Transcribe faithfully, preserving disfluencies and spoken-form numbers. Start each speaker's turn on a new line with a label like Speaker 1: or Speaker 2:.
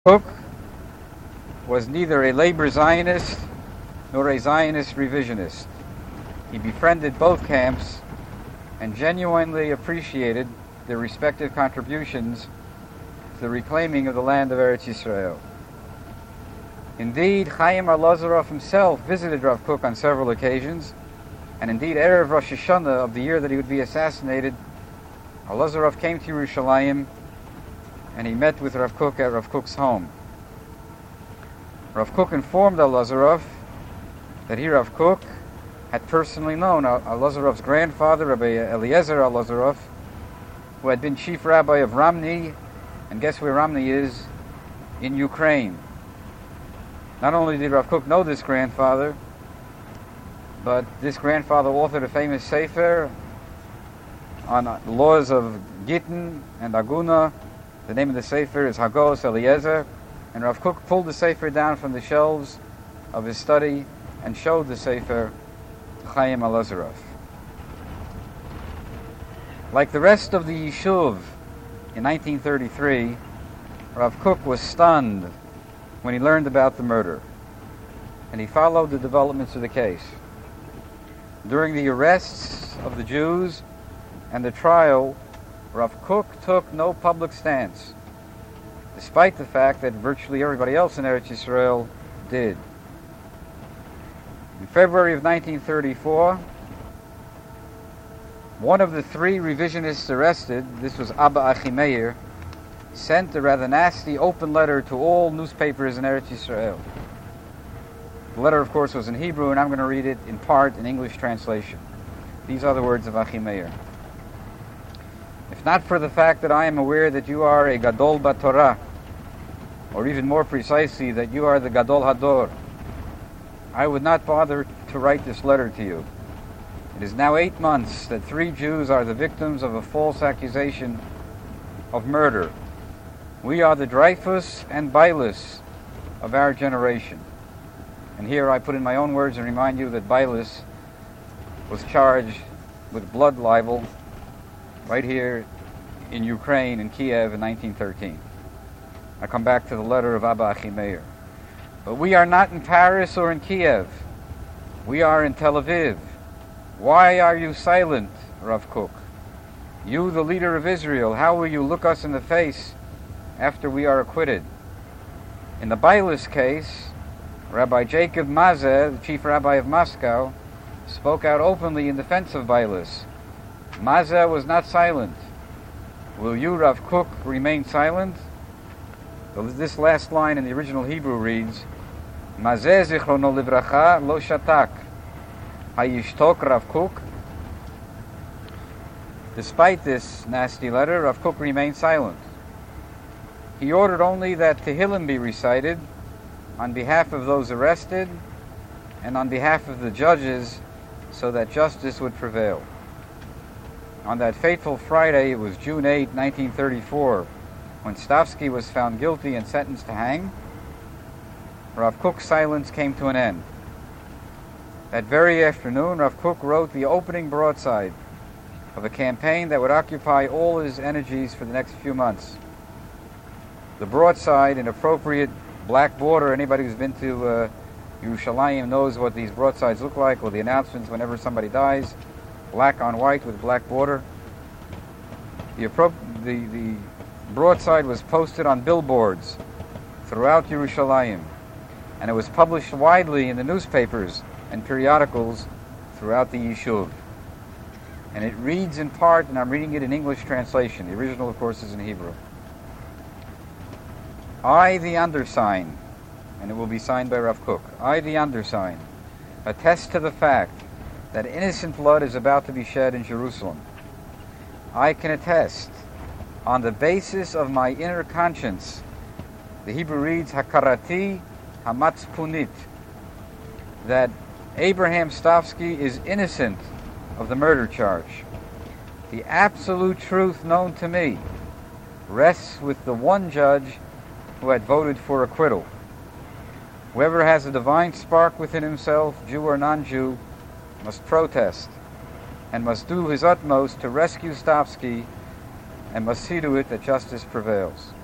Speaker 1: Kook was neither a labor Zionist nor a Zionist revisionist. He befriended both camps and genuinely appreciated their respective contributions to the reclaiming of the land of Eretz Yisrael. Indeed, Chaim Arlozorov himself visited Rav Kook on several occasions, and indeed, Erev Rosh Hashanah of the year that he would be assassinated, Arlozorov came to Yerushalayim and he met with Rav Kook at Rav Kook's home. Rav Kook informed Arlozorov that he, Rav Kook, had personally known Arlozorov's grandfather, Rabbi Eliezer Arlozorov, who had been chief rabbi of Ramny, and guess where Ramny is? In Ukraine. Not only did Rav Kook know this grandfather, but this grandfather authored a famous sefer on the laws of Gittin and Aguna. The name of the sefer is Hagos Eliezer, and Rav Kook pulled the sefer down from the shelves of his study and showed the sefer to Chaim Arlozorov. Like the rest of the Yishuv in nineteen thirty-three, Rav Kook was stunned when he learned about the murder, and he followed the developments of the case. During the arrests of the Jews and the trial, Rav Kook took no public stance, despite the fact that virtually everybody else in Eretz Yisrael did. In February of nineteen thirty-four, one of the three revisionists arrested, this was Abba Achimeir, sent a rather nasty open letter to all newspapers in Eretz Yisrael. The letter, of course, was in Hebrew, and I'm going to read it in part in English translation. These are the words of Achimeir. If not for the fact that I am aware that you are a Gadol Batorah, or even more precisely, that you are the Gadol Hador, I would not bother to write this letter to you. It is now eight months that three Jews are the victims of a false accusation of murder. We are the Dreyfus and Bailis of our generation. And here I put in my own words and remind you that Bailis was charged with blood libel right here in Ukraine, in Kiev, in nineteen thirteen. I come back to the letter of Abba Achimeir. But we are not in Paris or in Kiev. We are in Tel Aviv. Why are you silent, Rav Kook? You, the leader of Israel, how will you look us in the face after we are acquitted? In the Bailis case, Rabbi Jacob Mazeh, the chief rabbi of Moscow, spoke out openly in defense of Bailis. Mazeh was not silent. Will you, Rav Kook, remain silent? This last line in the original Hebrew reads, Mazeh zichrono livracha lo shatak, hayishtok Rav Kook. Despite this nasty letter, Rav Kook remained silent. He ordered only that Tehillim be recited on behalf of those arrested and on behalf of the judges so that justice would prevail. On that fateful Friday, it was June eighth, nineteen thirty-four, when Stavsky was found guilty and sentenced to hang, Rav Kook's silence came to an end. That very afternoon, Rav Kook wrote the opening broadside of a campaign that would occupy all his energies for the next few months. The broadside, in appropriate black border, anybody who's been to uh, Yerushalayim knows what these broadsides look like, or the announcements whenever somebody dies, black on white with black border. The, appro- the, the broadside was posted on billboards throughout Yerushalayim, and it was published widely in the newspapers and periodicals throughout the Yishuv. And it reads in part, and I'm reading it in English translation. The original, of course, is in Hebrew. I, the undersigned, and it will be signed by Rav Kook, I, the undersigned, attest to the fact that innocent blood is about to be shed in Jerusalem. I can attest, on the basis of my inner conscience, the Hebrew reads, Hakarati Hamatzpunit, that Abraham Stavsky is innocent of the murder charge. The absolute truth known to me rests with the one judge who had voted for acquittal. Whoever has a divine spark within himself, Jew or non-Jew, must protest and must do his utmost to rescue Stavsky and must see to it that justice prevails.